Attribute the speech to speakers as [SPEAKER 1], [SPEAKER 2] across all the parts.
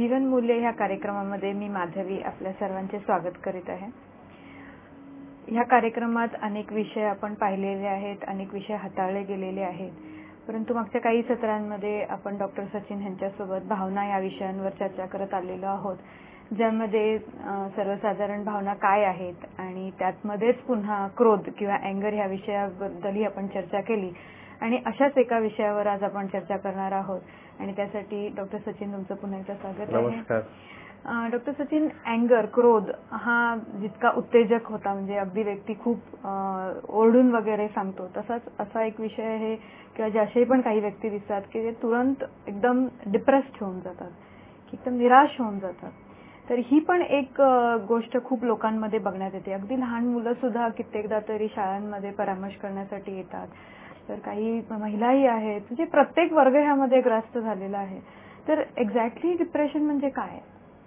[SPEAKER 1] जीवनमूल्य ह्या कार्यक्रमामध्ये मी माधवी आपल्या सर्वांचे स्वागत करीत आहे. ह्या कार्यक्रमात अनेक विषय आपण पाहिलेले आहेत, अनेक विषय हाताळले गेलेले आहेत. परंतु मागच्या काही सत्रांमध्ये आपण डॉक्टर सचिन यांच्यासोबत भावना या विषयांवर चर्चा करत आलेलो आहोत, ज्यामध्ये सर्वसाधारण भावना काय आहेत आणि त्यातमध्येच पुन्हा क्रोध किंवा अँगर ह्या विषयाबद्दलही आपण चर्चा केली. आणि अशाच एका विषयावर आज आपण चर्चा करणार आहोत आणि त्यासाठी डॉक्टर सचिन तुमचं पुन्हा एकदा स्वागत आहे.
[SPEAKER 2] नमस्कार.
[SPEAKER 1] डॉक्टर सचिन, अँगर, क्रोध हा जितका उत्तेजक होता, म्हणजे अगदी व्यक्ती खूप ओरडून वगैरे सांगतो, तसाच असा एक विषय आहे किंवा जसे पण काही व्यक्ती दिसतात की ते तुरंत एकदम डिप्रेस्ड होऊन जातात, की एकदम निराश होऊन जातात. तर ही पण एक गोष्ट खूप लोकांमध्ये बघण्यात येते. अगदी लहान मुलं सुद्धा कित्येकदा तरी शाळांमध्ये परामर्श करण्यासाठी येतात. तर काही महिलाही आहेत, म्हणजे प्रत्येक वर्ग ह्यामध्ये ग्रस्त झालेला आहे. तर एक्झॅक्टली डिप्रेशन म्हणजे काय?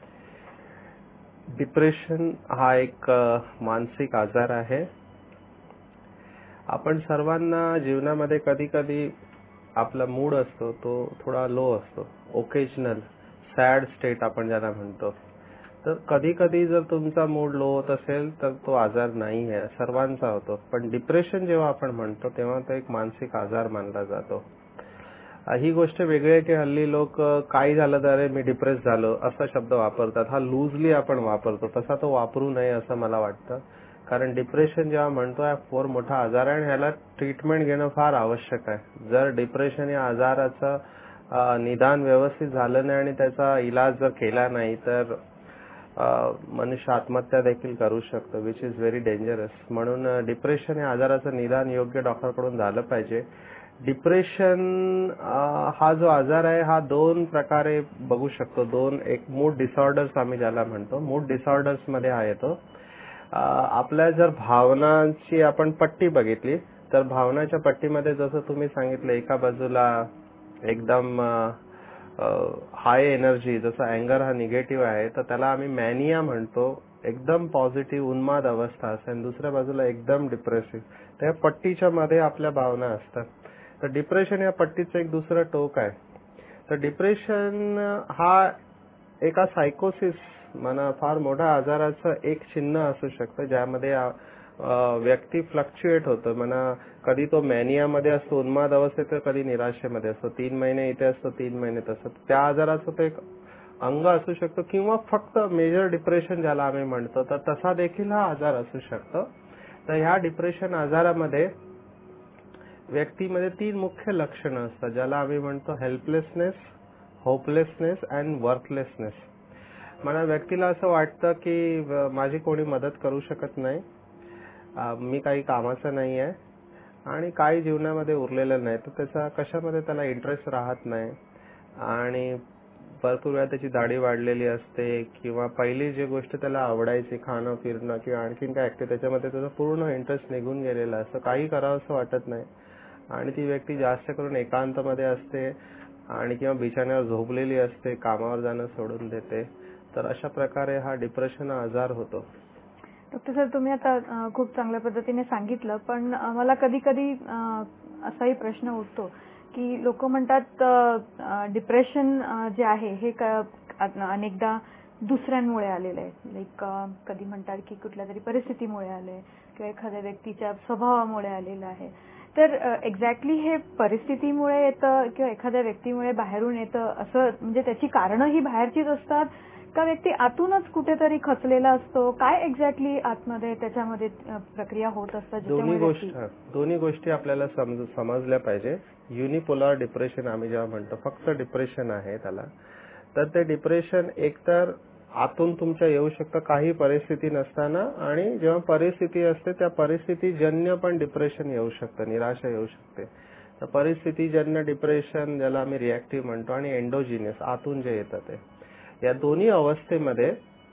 [SPEAKER 2] डिप्रेशन हा एक मानसिक आजार आहे. आपण सर्वांना जीवनामध्ये कधी कधी आपला मूड असतो तो थोडा लो असतो, ओकेजनल सॅड स्टेट आपण ज्याला म्हणतो. तर कधी कधी जर तुमचा मूड लो होत असेल तर तो आजार नाही आहे, सर्वांचा होतो. पण डिप्रेशन जेव्हा आपण म्हणतो तेव्हा तो एक मानसिक आजार मानला जातो. ही गोष्ट वेगळी आहे की हल्ली लोक काही झालं तर मी डिप्रेस झालो असा शब्द वापरतात. हा लूजली आपण वापरतो, तसा तो वापरू नये असं मला वाटतं. कारण डिप्रेशन जेव्हा म्हणतो हा फार मोठा आजार आहे आणि ह्याला ट्रीटमेंट घेणं फार आवश्यक आहे. जर डिप्रेशन या आजाराचं निदान व्यवस्थित झालं नाही आणि त्याचा इलाज जर केला नाही तर मनुष्य आत्महत्या देखील करू शकतो, विच इज व्हेरी डेंजरस. म्हणून डिप्रेशन या आजाराचं निदान योग्य डॉक्टरकडून झालं पाहिजे. डिप्रेशन हा जो आजार आहे हा दोन प्रकारे बघू शकतो. एक मूड डिसऑर्डर्स आम्ही ज्याला म्हणतो, मूड डिसऑर्डर्स मध्ये हा येतो. आपल्या जर भावनांची आपण पट्टी बघितली तर भावनाच्या पट्टीमध्ये जसं तुम्ही सांगितलं, एका बाजूला एकदम हाय एनर्जी, जसं अँगर हा निगेटिव्ह आहे तर त्याला आम्ही मॅनिया म्हणतो, एकदम पॉझिटिव्ह उन्माद अवस्था असते. आणि दुसऱ्या बाजूला एकदम डिप्रेसिव्ह. त्या पट्टीच्या मध्ये आपल्या भावना असतात. तर डिप्रेशन या पट्टीचं एक दुसरं टोक आहे. तर डिप्रेशन हा एका सायकोसिस म्हणा फार मोठ्या आजाराचं एक चिन्ह असू शकतं, ज्यामध्ये व्यक्ती फ्लक्च्युएट होतं. म्हणा कधी तो मॅनियामध्ये असतो, उन्माद अवस्थेत, तर कधी निराशेमध्ये असतो. 3 महिने इथे असतो, 3 महिने तसं. त्या आजाराचं तो एक अंग असू शकतो किंवा फक्त मेजर डिप्रेशन ज्याला आम्ही म्हणतो, तर तसा देखील हा आजार असू शकतो. तर ह्या डिप्रेशन आजारामध्ये व्यक्तीमध्ये 3 मुख्य लक्षणं असतात, ज्याला आम्ही म्हणतो हेल्पलेसनेस, होपलेसनेस अँड वर्थलेसनेस. मला व्यक्तीला असं वाटतं की माझी कोणी मदत करू शकत नाही, मी काही कामाचं नाही आहे आणि काही जीवनामध्ये उरलेलं नाही. तर त्याचा कशामध्ये त्याला इंटरेस्ट राहत नाही आणि भरपूर वेळा त्याची दाढी वाढलेली असते किंवा पहिली जी गोष्ट त्याला आवडायची, खाणं फिरणं किंवा आणखीन काय ऍक्टिव्ह, त्याच्यामध्ये त्याचा पूर्ण इंटरेस्ट निघून गेलेला असतं. काही करावं असं वाटत नाही आणि ती व्यक्ती जास्त करून एकांतमध्ये असते आणि किंवा बिछाण्यावर झोपलेली असते, कामावर जाणं सोडून देते. तर अशा प्रकारे हा डिप्रेशन आजार होतो.
[SPEAKER 1] डॉक्टर सर, तुम्ही आता खूप चांगल्या पद्धतीने सांगितलं, पण मला कधी कधी असाही प्रश्न उठतो की लोक म्हणतात डिप्रेशन जे आहे हे अनेकदा दुसऱ्यांमुळे आलेलं आहे. लाईक कधी म्हणतात की कुठल्या तरी परिस्थितीमुळे आलंय किंवा एखाद्या व्यक्तीच्या स्वभावामुळे आलेलं आहे. तर एक्झॅक्टली हे परिस्थितीमुळे येतं किंवा एखाद्या व्यक्तीमुळे बाहेरून येतं असं, म्हणजे त्याची कारणं ही बाहेरचीच असतात का व्यक्ती आतूनच कुठेतरी खचलेला असतो? काय एक्झॅक्टली आतमध्ये त्याच्यामध्ये प्रक्रिया होत असतात?
[SPEAKER 2] दोन्ही गोष्टी आपल्याला समजल्या पाहिजे. युनिपोलर डिप्रेशन आम्ही जेव्हा म्हणतो, फक्त डिप्रेशन आहे त्याला, तर ते डिप्रेशन एकतर आतून तुमच्या येऊ शकतं काही परिस्थिती नसताना, आणि जेव्हा परिस्थिती असते त्या परिस्थितीजन्य पण डिप्रेशन येऊ शकतं, निराशा येऊ शकते. तर परिस्थितीजन्य डिप्रेशन ज्याला आम्ही रिॲक्टिव्ह म्हणतो आणि एंडोजिनियस आतून जे येतं ते, या दोन्ही अवस्थेमध्ये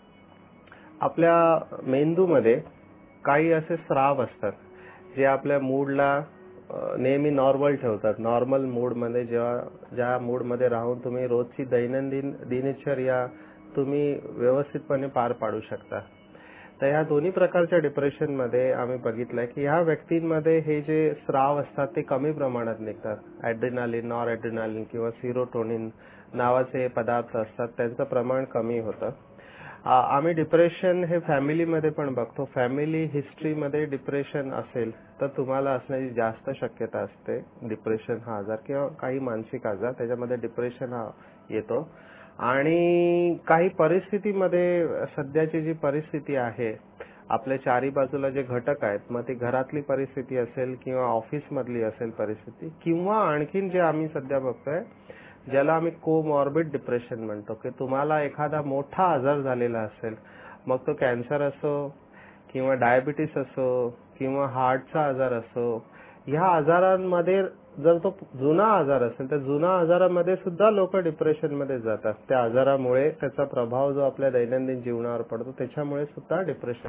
[SPEAKER 2] आपल्या मेंदूमध्ये काही असे स्राव असतात जे आपल्या मूडला नेहमी नॉर्मल ठेवतात. नॉर्मल मूडमध्ये ज्या मूडमध्ये राहून तुम्ही रोजची दैनंदिन दिनचर्या तुम्ही व्यवस्थितपणे पार पाडू शकता. तर ह्या दोन्ही प्रकारच्या डिप्रेशनमध्ये आम्ही बघितलंय की ह्या व्यक्तींमध्ये हे जे स्राव असतात ते कमी प्रमाणात निघतात. ॲड्रेनालिन, नॉर ॲड्रेनालिन किंवा सिरोटोनिन नावाचे पदार्थ असतात त्यांचं प्रमाण कमी होतं. आम्ही डिप्रेशन हे फॅमिलीमध्ये पण बघतो. फॅमिली हिस्ट्रीमध्ये डिप्रेशन असेल तर तुम्हाला असण्याची जास्त शक्यता असते डिप्रेशन हा आजार किंवा काही मानसिक आजार त्याच्यामध्ये डिप्रेशन हा येतो. आणि काही परिस्थितीमध्ये सध्याची जी परिस्थिती आहे आपल्या चारी बाजूला जे घटक आहेत मग ती घरातली परिस्थिती असेल किंवा ऑफिस मधली असेल परिस्थिती किंवा आणखीन जे आम्ही सध्या बघतोय ज्याला आम्ही कोमॉर्बिड डिप्रेशन म्हणतो की तुम्हाला एखादा मोठा आजार झालेला असेल मग तो कॅन्सर असो किंवा डायबिटीस असो किंवा हार्टचा आजार असो ह्या आजारांमध्ये जर तो जुना आजार असेल तर जुना आजारामध्ये सुद्धा लोक डिप्रेशन मध्ये जातात. त्या आजारामुळे त्याचा प्रभाव जो आपल्या दैनंदिन जीवनावर पडतो त्याच्यामुळे सुद्धा डिप्रेशन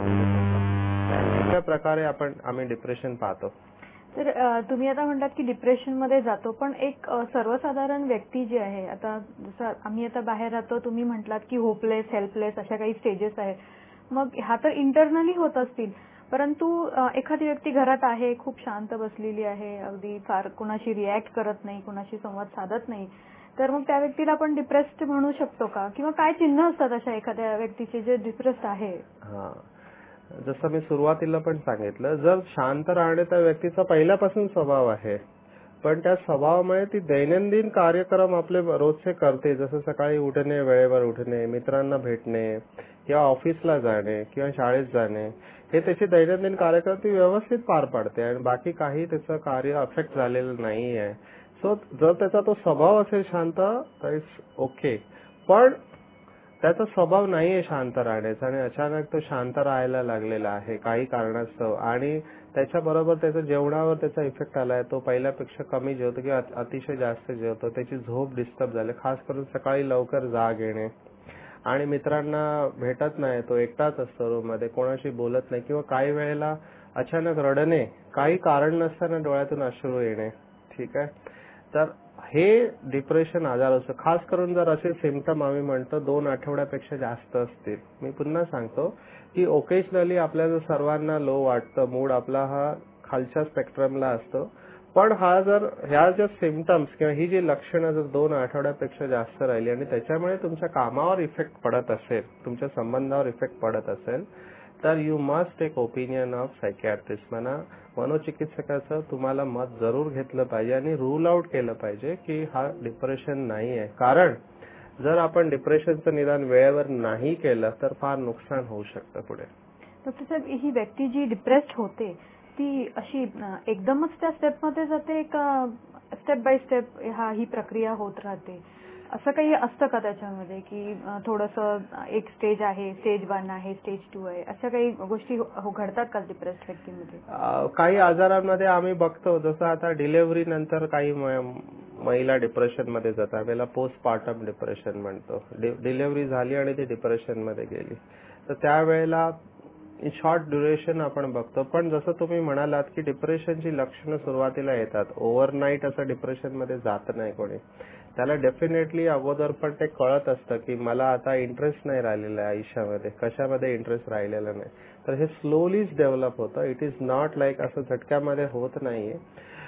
[SPEAKER 2] अशा प्रकारे आम्ही डिप्रेशन पाहतो.
[SPEAKER 1] तर तुम्ही आता म्हणतात की डिप्रेशन मध्ये जातो पण एक सर्वसाधारण व्यक्ती जी आहे आता जसं आम्ही आता बाहेर राहतो तुम्ही म्हटलात की होपलेस हेल्पलेस अशा काही स्टेजेस आहेत. मग ह्या तर इंटरनली होत असतील परंतु एखादी व्यक्ती घरात आहे खूप शांत बसलेली आहे अगदी फार कुणाशी रिॲक्ट करत नाही कुणाशी संवाद साधत नाही तर मग त्या व्यक्तीला आपण डिप्रेस्ड म्हणू शकतो का किंवा काय चिन्ह असतात अशा एखाद्या व्यक्तीचे जे डिप्रेस्ड आहे?
[SPEAKER 2] जसं मी सुरुवातीला पण सांगितलं जर शांत राहणे त्या व्यक्तीचा पहिल्यापासून स्वभाव आहे पण त्या स्वभावामुळे ती दैनंदिन कार्यक्रम आपले रोजचे करते जसं सकाळी उठणे वेळेवर उठणे मित्रांना भेटणे किंवा ऑफिसला जाणे किंवा शाळेत जाणे हे त्याचे दैनंदिन कार्यक्रम ती व्यवस्थित पार पाडते आणि बाकी काही त्याचं कार्य अफेक्ट झालेलं नाही आहे. सो जर त्याचा तो स्वभाव असेल शांत तर इट्स ओके पण त्याचा स्वभाव नाहीये शांत राहण्याचा आणि अचानक तो शांत राहायला लागलेला आहे काही कारणास्तव आणि त्याच्याबरोबर त्याच्या जेवणावर त्याचा इफेक्ट आलाय तो पहिल्यापेक्षा कमी जेवतो किंवा अतिशय जास्त जेवतो त्याची झोप डिस्टर्ब झाली खास करून सकाळी लवकर जाग येणे आणि मित्रांना भेटत नाही तो एकटाच असतो रूम मध्ये कोणाशी बोलत नाही किंवा काही वेळेला अचानक रडणे काही कारण नसताना डोळ्यातून अश्रू येणे. ठीक आहे तर हे डिप्रेशन आजार असतो खास करून जर असे सिम्पटम आम्ही म्हणतो 2 आठवड्यापेक्षा जास्त असतील. मी पुन्हा सांगतो की ओकेजनली आपल्याला सर्वांना लो वाटतं मूड आपला हा खालच्या स्पेक्ट्रमला असतो पण ह्या ज्या सिम्पटम्स किंवा ही जी लक्षणं जर 2 आठवड्यापेक्षा जास्त राहिली आणि त्याच्यामुळे तुमच्या कामावर इफेक्ट पडत असेल तुमच्या संबंधावर इफेक्ट पडत असेल तर you must take opinion of psychiatrist म्हणा मनोचिकित्सकाचं तुम्हाला मत जरूर घेतलं पाहिजे आणि रूल आउट केलं पाहिजे की हा डिप्रेशन नाही आहे कारण जर आपण डिप्रेशनचं निदान वेळेवर नाही केलं तर फार नुकसान होऊ शकतं पुढे.
[SPEAKER 1] डॉक्टर साहेब ही व्यक्ती जी डिप्रेस्ड होते ती अशी एकदमच त्या स्टेपमध्ये जाते का स्टेप बाय स्टेप ही प्रक्रिया होत राहते असं काही असतं का त्याच्यामध्ये की थोडंसं एक स्टेज आहे स्टेज 1 आहे स्टेज 2 आहे अशा काही गोष्टी घडतात का डिप्रेस्ड व्यक्तीमध्ये?
[SPEAKER 2] काही आजारांमध्ये आम्ही बघतो जसं आता डिलिव्हरी नंतर काही महिला डिप्रेशन मध्ये जातात त्याला पोस्टपार्टम डिप्रेशन म्हणतो. डिलिव्हरी झाली आणि ती डिप्रेशन मध्ये गेली तर त्यावेळेला शॉर्ट ड्युरेशन आपण बघतो पण जसं तुम्ही म्हणालात की डिप्रेशनची लक्षणं सुरुवातीला येतात ओव्हरनाईट असं डिप्रेशन मध्ये जात नाही कोणी त्याला डेफिनेटली अगोदर पण ते कळत असतं की मला आता इंटरेस्ट नाही राहिलेला आहे आयुष्यामध्ये कशामध्ये इंटरेस्ट राहिलेला नाही तर हे स्लोलीच डेव्हलप होतं. इट इज नॉट लाईक असं झटक्यामध्ये होत नाहीये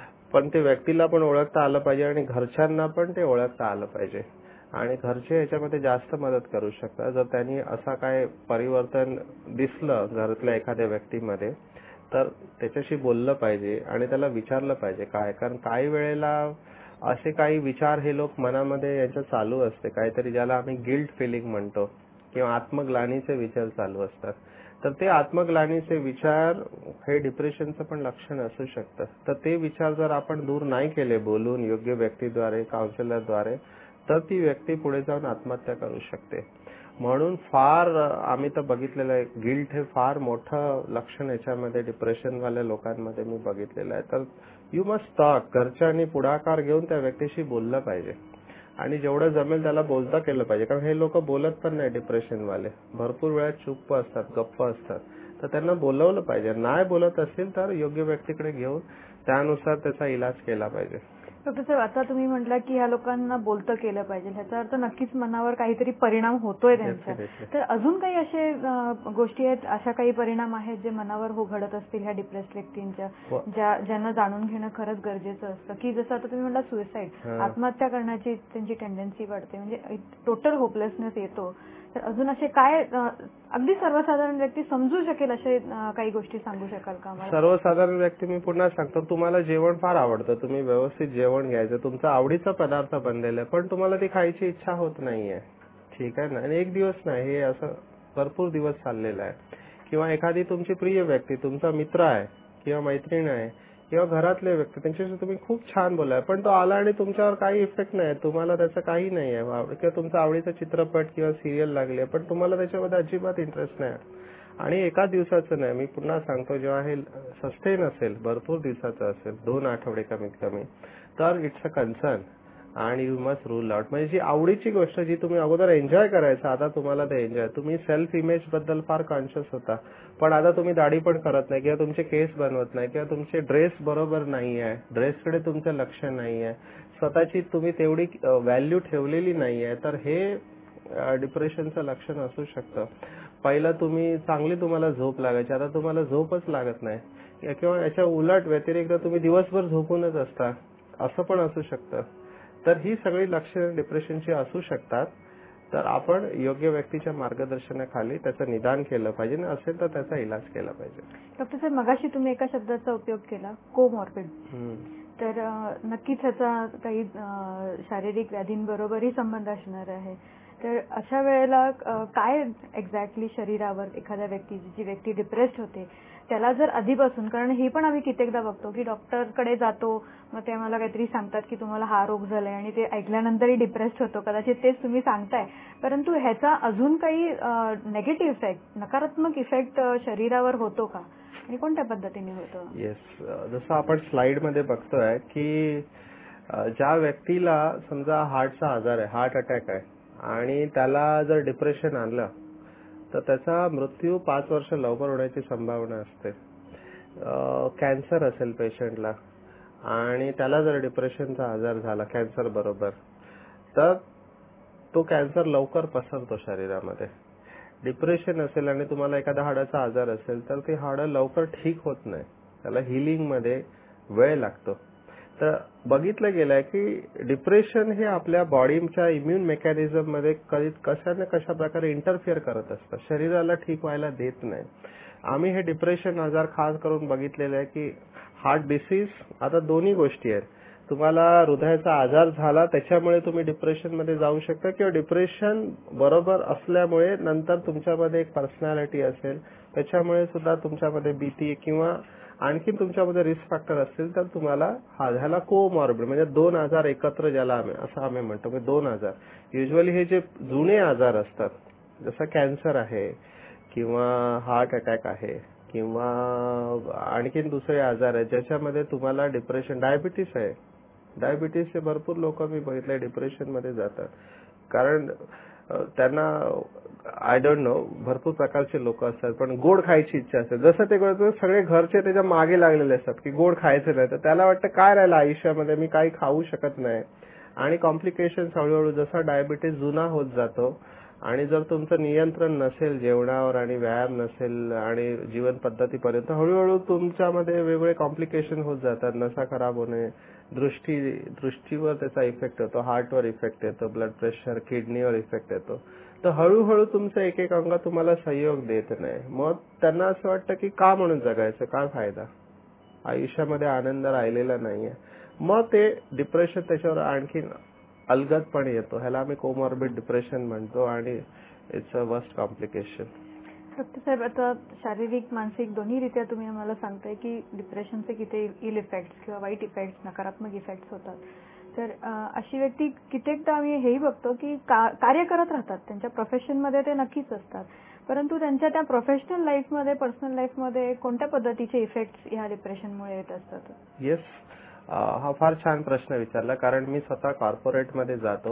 [SPEAKER 2] पण ते व्यक्तीला पण ओळखता आलं पाहिजे आणि घरच्यांना पण ते ओळखता आलं पाहिजे आणि घरचे याच्यामध्ये जास्त मदत करू शकतात जर त्यांनी असा काय परिवर्तन दिसलं घरातल्या एखाद्या व्यक्तीमध्ये तर त्याच्याशी बोललं पाहिजे आणि त्याला विचारलं पाहिजे काय कारण काही वेळेला असे काही विचार हे लोक मनामध्ये यांच्या चालू असते काहीतरी ज्याला आम्ही गिल्ट फिलिंग म्हणतो किंवा आत्मग्लानीचे विचार चालू असतात तर ते आत्मग्लानीचे विचार हे डिप्रेशनचं पण लक्षण असू शकतं. तर ते विचार जर आपण दूर नाही केले बोलून योग्य व्यक्तीद्वारे काउन्सिलरद्वारे तर ती व्यक्ती पुढे जाऊन आत्महत्या करू शकते. म्हणून फार आम्ही तर बघितलेलं आहे गिल्ट हे फार मोठं लक्षण याच्यामध्ये डिप्रेशनवाल्या लोकांमध्ये मी बघितलेलं आहे. तर यू मस्ट टॉक घरच्यांनी पुढाकार घेऊन त्या व्यक्तीशी बोललं पाहिजे आणि जेवढं जमेल त्याला बोलता केलं पाहिजे कारण हे लोक बोलत पण नाही डिप्रेशनवाले भरपूर वेळा चुप्प असतात गप्प असतात तर त्यांना बोलवलं पाहिजे नाही बोलत असतील तर योग्य व्यक्तीकडे घेऊन त्यानुसार त्याचा इलाज केला पाहिजे.
[SPEAKER 1] डॉक्टर साहेब, आता तुम्ही म्हटलं की ह्या लोकांना बोलतं केलं पाहिजे, ह्याचा अर्थ नक्कीच मनावर काहीतरी परिणाम होतोय त्यांच्या. तर अजून काही असे गोष्टी आहेत, अशा काही परिणाम आहेत जे मनावर घडत असतील ह्या डिप्रेस्ड व्यक्तींच्या, ज्यांना जाणून घेणं खरंच गरजेचं असतं? की जसं आता तुम्ही म्हटलं सुसाईड, आत्महत्या करण्याची त्यांची टेंडन्सी वाढते, म्हणजे टोटल होपलेसनेस येतो. तर अजून असे काय अगदी सर्वसाधारण व्यक्ती समजू शकेल असे काही गोष्टी सांगू शकाल का आम्हाला?
[SPEAKER 2] सर्वसाधारण व्यक्ती मी पुन्हा सांगतो, तुम्हाला जेवण फार आवडतं, तुम्ही व्यवस्थित जेवण घ्यायचं, तुमचा आवडीचा पदार्थ बनलेला आहे, पण तुम्हाला ती खायची इच्छा होत नाहीये, ठीक आहे ना, आणि एक दिवस नाही, हे असं भरपूर दिवस चाललेलं आहे. किंवा एखादी तुमची प्रिय व्यक्ती, तुमचा मित्र आहे किंवा मैत्रीण आहे किंवा घरातले व्यक्ती, त्यांच्याशी तुम्ही खूप छान बोलाय, पण तो आला आणि तुमच्यावर काही इफेक्ट नाही, तुम्हाला त्याचं काही नाही आहे, किंवा तुमचा आवडीचा चित्रपट किंवा सिरियल लागले, पण तुम्हाला त्याच्यामध्ये अजिबात इंटरेस्ट नाही, आणि एका दिवसाचं नाही, मी पुन्हा सांगतो, जेव्हा हे सस्टेन असेल, भरपूर दिवसाचं असेल, 2 आठवडे कमीत कमी, तर इट्स अ कन्सर्न आणि यू मस्ट रूल आउट. म्हणजे जी आवडीची गोष्ट जी तुम्ही अगोदर एन्जॉय करायचं, आता तुम्हाला ते एन्जॉय, तुम्ही सेल्फ इमेज बद्दल फार कॉन्शियस होता, पण आता तुम्ही दाढी पण करत नाही किंवा तुमचे केस बनवत नाही किंवा तुमचे ड्रेस बरोबर नाही आहे, ड्रेसकडे तुमचं लक्ष नाही आहे, स्वतःची तुम्ही तेवढी व्हॅल्यू ठेवलेली नाही आहे, तर हे डिप्रेशनचं लक्षण असू शकतं. पहिला चांगली तुम्हाला झोप लागायची, आता तुम्हाला झोपच लागत नाही, किंवा याच्या उलट व्यतिरिक्त तुम्ही दिवसभर झोपूनच असता, असं पण असू शकतं. तर ही सगळी लक्षणे डिप्रेशनची असू शकतात. तर आपण योग्य व्यक्तीच्या मार्गदर्शनाखाली त्याचं निदान केलं पाहिजे, आणि असेल तर त्याचा इलाज केला पाहिजे.
[SPEAKER 1] डॉक्टर साहेब, मगाशी तुम्ही एका शब्दाचा उपयोग केला, कोमॉर्बिड. तर नक्कीच ह्याचा काही शारीरिक व्याधींबरोबरही संबंध असणार आहे. तर अशा वेळेला काय एक्झॅक्टली शरीरावर एखाद्या व्यक्तीची, जी व्यक्ती डिप्रेस्ड होते, त्याला जर आधीपासून, कारण हे पण आम्ही कित्येकदा बघतो की डॉक्टरकडे जातो, मग ते आम्हाला काहीतरी सांगतात की तुम्हाला हा रोग झालाय, आणि ते ऐकल्यानंतरही डिप्रेस्ड होतो, कदाचित तेच तुम्ही सांगताय, परंतु ह्याचा अजून काही नेगेटिव्ह इफेक्ट, नकारात्मक इफेक्ट शरीरावर होतो का, आणि कोणत्या पद्धतीने होतो?
[SPEAKER 2] येस, जसं आपण स्लाइड मध्ये बघतोय की ज्या व्यक्तीला समजा हार्टचा आजार आहे, हार्ट अटॅक आहे, आणि त्याला जर डिप्रेशन आलं, तर त्याचा मृत्यू 5 वर्ष लवकर होण्याची संभावना असते. कॅन्सर असेल पेशंटला आणि त्याला जर डिप्रेशनचा आजार झाला कॅन्सर बरोबर, तर तो कॅन्सर लवकर पसरतो शरीरामध्ये. डिप्रेशन असेल आणि तुम्हाला एखादा हाडाचा आजार असेल, तर ती हाडं लवकर ठीक होत नाही, त्याला हिलिंग मध्ये वेळ लागतो. तर बघितलं गेलंय की डिप्रेशन हे आपल्या बॉडीच्या इम्युन मेकॅनिझम मध्ये कशा ना कशा प्रकारे इंटरफिअर करत असतं, शरीराला ठीक व्हायला देत नाही. आम्ही हे डिप्रेशन आजार खास करून बघितलेलं आहे की हार्ट डिसीज, आता दोन्ही गोष्टी आहेत, तुम्हाला हृदयाचा आजार झाला त्याच्यामुळे तुम्ही डिप्रेशन मध्ये जाऊ शकता, किंवा डिप्रेशन बरोबर असल्यामुळे नंतर तुमच्यामध्ये एक पर्सनॅलिटी असेल, त्याच्यामुळे सुद्धा तुमच्यामध्ये भीती किंवा आणखी तुमच्यामध्ये रिस्क फॅक्टर असतील, तर तुम्हाला ह्याला कोमॉर्बिड, म्हणजे 2 आजार एकत्र, ज्याला असं आम्ही म्हणतो की 2 आजार. युजली हे जे जुने आजार असतात, जसं कॅन्सर आहे किंवा हार्ट अटॅक आहे किंवा आणखीन दुसरे आजार आहेत ज्याच्यामध्ये तुम्हाला डिप्रेशन, डायबिटीस आहे, डायबिटीसचे भरपूर लोक मी बघितले डिप्रेशन मध्ये जातात, कारण त्यांना आय डोंट नो, भरपूर प्रकारचे लोक असतात, पण गोड खायची इच्छा असते. जसं ते करतो, सगळे घरचे त्याच्या मागे लागलेले असतात की गोड खायचं नाही, तर त्याला वाटतं काय राहिलं आयुष्यामध्ये, मी काही खाऊ शकत नाही, आणि कॉम्प्लिकेशन्स हळूहळू जसा डायबिटीस जुना होत जातो, आणि जर तुमचं नियंत्रण नसेल जेवणावर आणि व्यायाम नसेल आणि जीवन पद्धतीपर्यंत, हळूहळू तुमच्यामध्ये वेगवेगळे कॉम्प्लिकेशन होत जातात, नसा खराब होणे, दृष्टीवर त्याचा इफेक्ट येतो, हार्टवर इफेक्ट येतो, ब्लड प्रेशर, किडनीवर इफेक्ट येतो. तर हळूहळू तुमचं एक एक अंग तुम्हाला सहयोग देत नाही. मग त्यांना असं वाटतं की का म्हणून जगायचं, काय फायदा, आयुष्यामध्ये आनंद राहिलेला नाहीये. मग ते डिप्रेशन त्याच्यावर आणखी अलगदपणे येतो, ह्याला आम्ही कोमॉर्बिड डिप्रेशन म्हणतो, आणि it's a worst complication.
[SPEAKER 1] Doctor साहेब, आता शारीरिक मानसिक दोन्ही रित्या तुम्ही आम्हाला सांगताय की डिप्रेशनचे किती इल इफेक्ट्स किंवा वाईट इफेक्ट्स, नकारात्मक इफेक्ट्स होतात. तर अशी व्यक्ती कित्येकदा आम्ही हेही बघतो की कार्य करत राहतात, त्यांच्या प्रोफेशनमध्ये ते नक्कीच असतात, परंतु त्यांच्या त्या प्रोफेशनल लाईफमध्ये, पर्सनल लाईफमध्ये कोणत्या पद्धतीचे इफेक्ट्स ह्या डिप्रेशनमुळे येत असतात?
[SPEAKER 2] येस, हा फार छान प्रश्न विचारला, कारण मी स्वतः कॉर्पोरेटमध्ये जातो.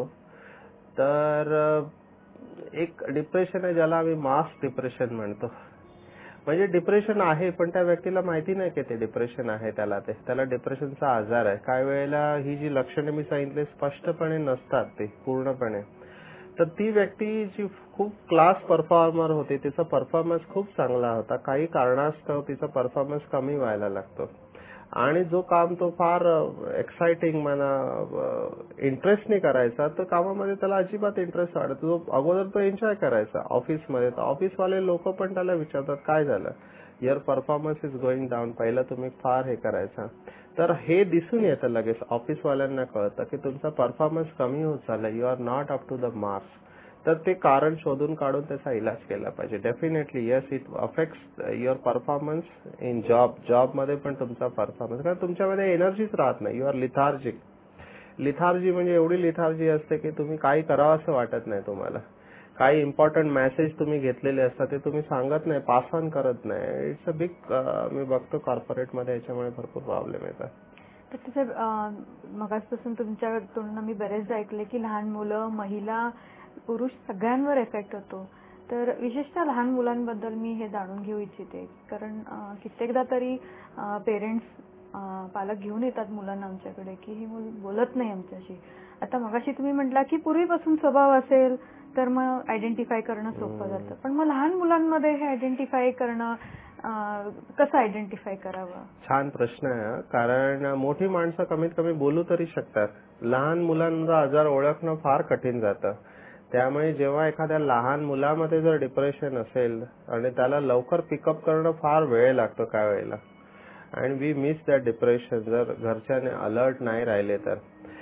[SPEAKER 2] तर एक डिप्रेशन आहे ज्याला आम्ही मास डिप्रेशन म्हणतो. म्हणजे डिप्रेशन आहे पण त्या व्यक्तीला माहिती नाही की ते डिप्रेशन आहे, त्याला डिप्रेशनचा आजार आहे. काही वेळेला ही जी लक्षणे मी सांगितली स्पष्टपणे नसतात ते पूर्णपणे. तर ती व्यक्ती जी खूप क्लास परफॉर्मर होती, तिचा परफॉर्मन्स खूप चांगला होता, काही कारणास्तव तिचा परफॉर्मन्स कमी व्हायला लागतो आणि जो काम तो फार एक्साइटिंग म्हणा इंटरेस्टने करायचा, तर कामामध्ये त्याला अजिबात इंटरेस्ट वाटत. जो अगोदर तो एन्जॉय करायचा ऑफिसमध्ये, तर ऑफिसवाले लोक पण त्याला विचारतात काय झालं, your performance is going down, पहिला तुम्ही फार हे करायचा. तर हे दिसून येतं लगेच, ऑफिसवाल्यांना कळतं की तुमचा परफॉर्मन्स कमी होत चालला, you are not up to the marks. तर ते कारण शोधून काढून त्याचा इलाज केला पाहिजे. Definitely yes, it affects your performance in जॉबमध्ये पण तुमचा परफॉर्मन्स, कारण तुमच्यामध्ये एनर्जीच राहत नाही, यू आर लिथार्जिक. लिथार्जी म्हणजे एवढी लिथार्जी असते की तुम्ही काही करावं असं वाटत नाही तुम्हाला. काही इम्पॉर्टंट मेसेज तुम्ही घेतलेले असतात ते तुम्ही सांगत नाही, पास ऑन करत नाही. इट्स अ बिग, मी बघतो कॉर्पोरेटमध्ये याच्यामुळे भरपूर प्रॉब्लेम येतात.
[SPEAKER 1] तर साहेब, मगाचपासून तुमच्या तोंडून मी बरेचदा ऐकले की लहान मुलं, महिला, पुरुष सगळ्यांवर इफेक्ट होतो. तर विशेषतः लहान मुलांबद्दल मी हे जाणून घेऊ इच्छिते, कारण कित्येकदा तरी पेरेंट्स, पालक घेऊन येतात मुलांना आमच्याकडे की हे मूल बोलत नाही आमच्याशी. आता मगाशी तुम्ही म्हटला की पूर्वीपासून स्वभाव असेल तर मग आयडेंटिफाय करणं सोपं जातं, पण मग लहान मुलांमध्ये हे आयडेंटिफाय करणं कसं आयडेंटिफाय करावं?
[SPEAKER 2] छान प्रश्न आहे, कारण मोठी माणसं कमीत कमी बोलू तरी शकतात, लहान मुलांचा आजार ओळखणं फार कठीण जातं. त्यामुळे जेव्हा एखाद्या लहान मुलामध्ये जर डिप्रेशन असेल आणि त्याला लवकर पिकअप करणं फार वेळ लागतो काही वेळेला, and we miss that depression जर घरच्याने अलर्ट नाही राहिले तर.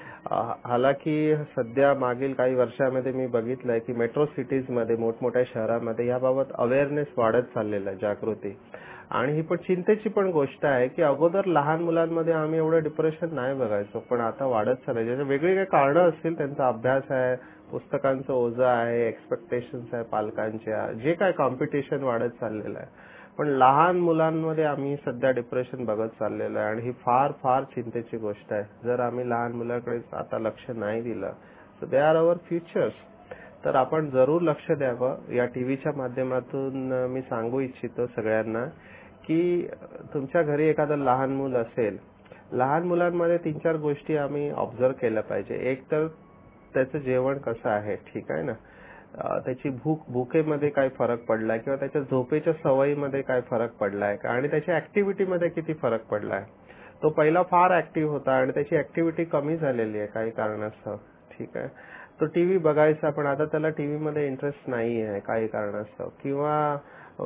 [SPEAKER 2] हालाकी सध्या मागील काही वर्षामध्ये मी बघितलंय की मेट्रो सिटीजमध्ये, मोठमोठ्या शहरामध्ये याबाबत अवेअरनेस वाढत चाललेला आहे, जागृती. आणि ही पण चिंतेची पण गोष्ट आहे की अगोदर लहान मुलांमध्ये आम्ही एवढं डिप्रेशन नाही बघायचो, पण आता वाढत चाललंय. ज्याचे वेगळी काही कारणं असतील, त्यांचा अभ्यास आहे, पुस्तकांचं ओझं आहे, एक्सपेक्टेशन्स आहे पालकांच्या, जे काय कॉम्पिटिशन वाढत चाललेलं आहे. पण लहान मुलांमध्ये आम्ही सध्या डिप्रेशन बघत चाललेलं आहे आणि ही फार फार चिंतेची गोष्ट आहे. जर आम्ही लहान मुलांकडे आता लक्ष नाही दिलं, so they are our futures. तर आपण जरूर लक्ष द्यावं. या टीव्हीच्या माध्यमातून मी सांगू इच्छितो सगळ्यांना की तुमच्या घरी एखादं लहान मूल असेल, लहान मुलांमध्ये 3-4 गोष्टी आम्ही ऑब्झर्व केल्या पाहिजे. एक तर त्याचं जेवण कसं आहे, ठीक आहे ना, त्याची भुकेमध्ये काय फरक पडलाय किंवा त्याच्या झोपेच्या सवयीमध्ये काय फरक पडलाय का, आणि त्याच्या ऍक्टिव्हिटीमध्ये किती फरक पडलाय. तो पहिला फार ऍक्टिव्ह होता आणि त्याची ऍक्टिव्हिटी कमी झालेली आहे काही कारणास्तव, ठीक आहे. तो टीव्ही बघायचा पण आता त्याला टीव्हीमध्ये इंटरेस्ट नाही आहे काही कारणास्तव, किंवा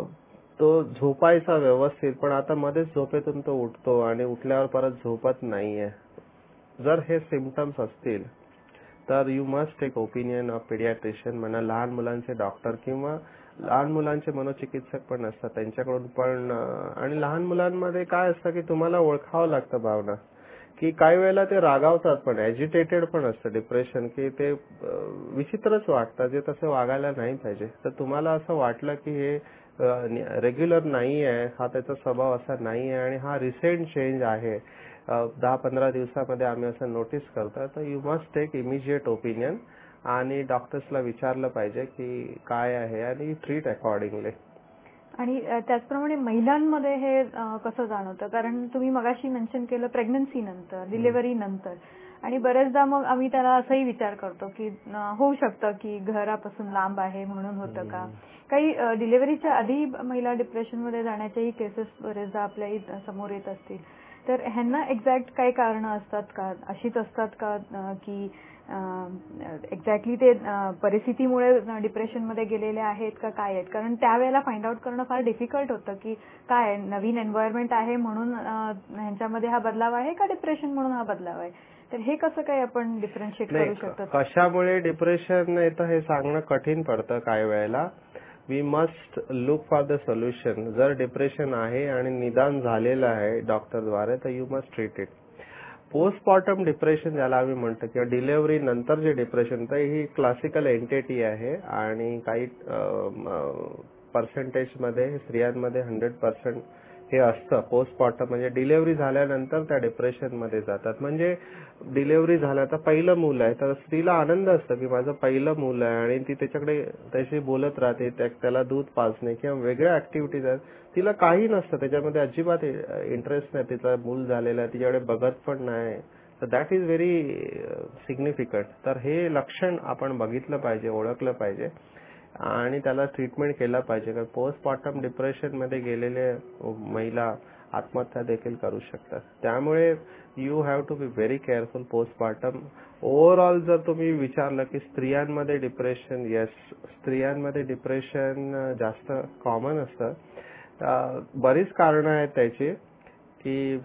[SPEAKER 2] तो झोपायचा व्यवस्थित पण आता मध्येच झोपेतून तो उठतो आणि उठल्यावर परत झोपत नाहीये. जर हे सिम्पटम्स असतील तर you must take opinion of paediatrician, म्हणा लहान मुलांचे डॉक्टर किंवा लहान मुलांचे मनोचिकित्सक पण असतात त्यांच्याकडून पण. आणि लहान मुलांमध्ये काय असतं की तुम्हाला ओळखावं लागतं भावना, की काही वेळेला ते रागावतात पण, ऍजिटेटेड पण असतं डिप्रेशन, की ते विचित्रच वागतात, जे तसं वागायला नाही पाहिजे. तर तुम्हाला असं वाटलं की हे रेग्युलर नाही आहे, हा त्याचा स्वभाव असा नाही आहे आणि हा रिसेंट चेंज आहे, 10-15 दिवसामध्ये आम्ही असं नोटीस करतो, तर you must take immediate opinion आणि डॉक्टर्सला विचारलं पाहिजे की काय आहे आणि ट्रीट अकॉर्डिंगली.
[SPEAKER 1] आणि त्याचप्रमाणे महिलांमध्ये हे कसं जाणवतं, कारण तुम्ही मगाशी मेन्शन केलं प्रेग्नन्सी नंतर, डिलिव्हरी नंतर, आणि बरेचदा मग आम्ही त्याला असाही विचार करतो की होऊ शकतं की घरापासून लांब आहे म्हणून होतं का. काही डिलिव्हरीच्या आधी महिला डिप्रेशनमध्ये जाण्याच्याही केसेस बरेचदा आपल्या समोर येत असतील. तर ह्यांना एक्झॅक्ट काही कारणं असतात का, अशीच असतात का की एक्झॅक्टली ते परिस्थितीमुळे डिप्रेशनमध्ये गेलेले आहेत का काय आहेत, कारण त्यावेळेला फाइंड आउट करणं फार डिफिकल्ट होतं की काय नवीन एन्व्हायरमेंट आहे म्हणून ह्यांच्यामध्ये हा बदलाव आहे का डिप्रेशन म्हणून हा बदलाव आहे. तर हे कसं काय आपण डिफरन्शिएट करू शकतो?
[SPEAKER 2] कशामुळे डिप्रेशन येतं हे सांगणं कठीण पडतं काही वेळेला. We must look for the solution. जर डिप्रेशन आहे आणि निदान झालेलं आहे डॉक्टरद्वारे तर you must treat it. Postmortem depression ज्याला आम्ही म्हणतो किंवा डिलिव्हरी नंतर जे डिप्रेशन, तर ही क्लासिकल एंटिटी आहे आणि काही पर्सेंटेजमध्ये स्त्रियांमध्ये 100% हे असतं पोस्टमॉर्टम, म्हणजे डिलिव्हरी झाल्यानंतर त्या डिप्रेशन मध्ये जातात. म्हणजे डिलिव्हरी झाल्याचं पहिलं मूल आहे तर स्त्रीला आनंद असतो की माझं पहिलं मूल आहे आणि ती त्याच्याकडे त्याशी बोलत राहते, त्याला दूध पाजणे किंवा वेगळ्या ऍक्टिव्हिटीज आहेत, तिला काही नसतं त्याच्यामध्ये, अजिबात इंटरेस्ट नाही, तिचं मूल झालेलं आहे, तिच्याकडे बघत पण नाही. तर दॅट इज व्हेरी सिग्निफिकंट. तर हे लक्षण आपण बघितलं पाहिजे, ओळखलं पाहिजे आणि त्याला ट्रीटमेंट केलं पाहिजे. कारण पोस्टमॉर्टम डिप्रेशन मध्ये गेलेले महिला आत्महत्या देखील करू शकतात. त्यामुळे you have to be very careful postmortem. Overall जर तुम्ही विचारलं की स्त्रियांमध्ये डिप्रेशन, येस, स्त्रियांमध्ये डिप्रेशन जास्त कॉमन असतं. बरीच कारणं आहेत त्याची की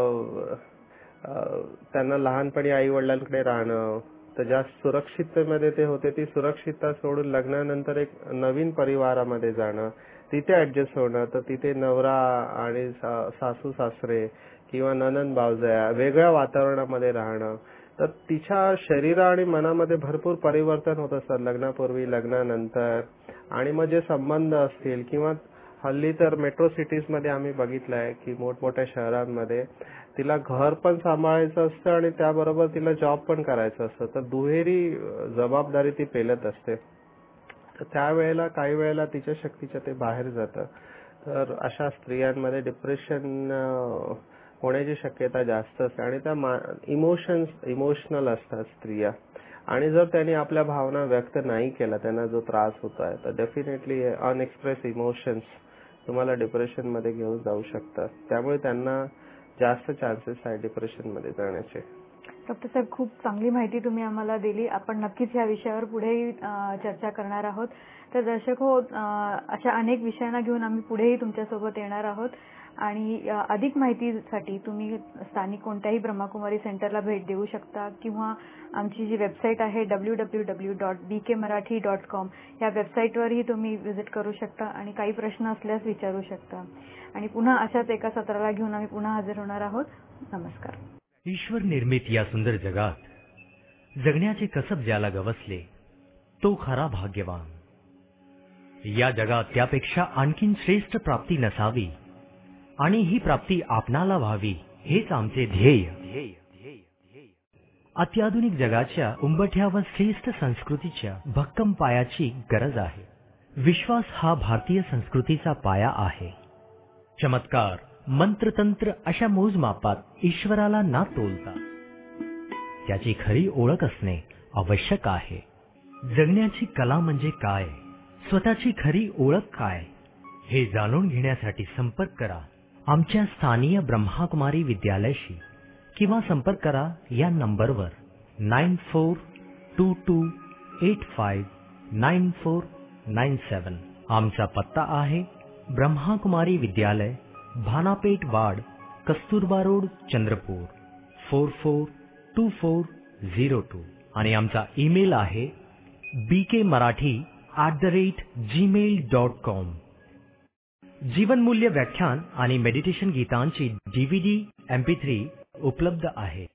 [SPEAKER 2] त्यांना लहानपणी आई वडिलांकडे राहणं, तर ज्या सुरक्षिततेमध्ये ते होते ती सुरक्षितता सोडून लग्नानंतर एक नवीन परिवारामध्ये जाणं, तिथे ऍडजस्ट होणं, तर तिथे नवरा आणि सासू सासरे किंवा नणंद भावजया वेगळ्या वातावरणामध्ये राहणं, तर तिच्या शरीरा आणि मनामध्ये भरपूर परिवर्तन होत असतात लग्नापूर्वी लग्नानंतर. आणि मग जे संबंध असतील किंवा हल्ली तर मेट्रो सिटीज मध्ये आम्ही बघितलंय की मोठमोठ्या शहरांमध्ये तिला घर पण सांभाळायचं असतं आणि त्याबरोबर तिला जॉब पण करायचं असतं, तर दुहेरी जबाबदारी ती पेलत असते. तर त्यावेळेला काही वेळेला तिच्या शक्तीच्या ते बाहेर जातं. तर अशा स्त्रियांमध्ये डिप्रेशन होण्याची शक्यता जास्त असते आणि त्या इमोशनल असतात स्त्रिया. आणि जर त्यांनी आपल्या भावना व्यक्त नाही केला, त्यांना जो त्रास होत आहे, तर डेफिनेटली अनएक्सप्रेस इमोशन्स तुम्हाला डिप्रेशन मध्ये घेऊन जाऊ शकतात. त्यामुळे त्यांना जास्त चान्सेस आहे डिप्रेशन मध्ये जाण्याचे.
[SPEAKER 1] डॉक्टर साहेब, खूप चांगली माहिती तुम्ही आम्हाला दिली. आपण नक्कीच या विषयावर पुढेही चर्चा करणार आहोत. तर दर्शक हो, अशा अनेक विषयांना घेऊन आम्ही पुढेही तुमच्यासोबत येणार आहोत आणि अधिक माहितीसाठी तुम्ही स्थानिक कोणत्याही ब्रह्मकुमारी सेंटरला भेट देऊ शकता किंवा आमची जी वेबसाईट आहे www.bkmarathi.com या वेबसाईटवरही तुम्ही व्हिजिट करू शकता आणि काही प्रश्न असल्यास विचारू शकता. आणि पुन्हा अशाच एका सत्राला घेऊन आम्ही पुन्हा हजर होणार आहोत. नमस्कार.
[SPEAKER 3] ईश्वर निर्मित या सुंदर जगात जगण्याचे कसब ज्याला गवसले तो खरा भाग्यवान. या जगात त्यापेक्षा आणखीन श्रेष्ठ प्राप्ती नसावी आणि ही प्राप्ती आपणाला व्हावी हेच आमचे ध्येय. अत्याधुनिक जगाच्या उंबठ्या व श्रेष्ठ संस्कृतीच्या भक्कम पायाची गरज आहे. विश्वास हा भारतीय संस्कृतीचा पाया आहे. चमत्कार, मंत्रतंत्र अशा मोजमापात ईश्वराला ना तोलता त्याची खरी ओळख असणे आवश्यक आहे. जगण्याची कला म्हणजे काय, स्वतःची खरी ओळख काय, हे जाणून घेण्यासाठी संपर्क करा आमच्या स्थानीय ब्रह्मकुमारी विद्यालयाशी किंवा संपर्क करा या नंबरवर 9422859497. आमचा पत्ता आहे ब्रह्मकुमारी विद्यालय, भानापेठ वाड, कस्तुरबा रोड, चंद्रपूर 442402 आणि आमचा ईमेल आहे bkmarathi@gmail.com. जीवनमूल्य व्याख्यान आणि मेडिटेशन गीतांची DVD MP3 उपलब्ध आहे.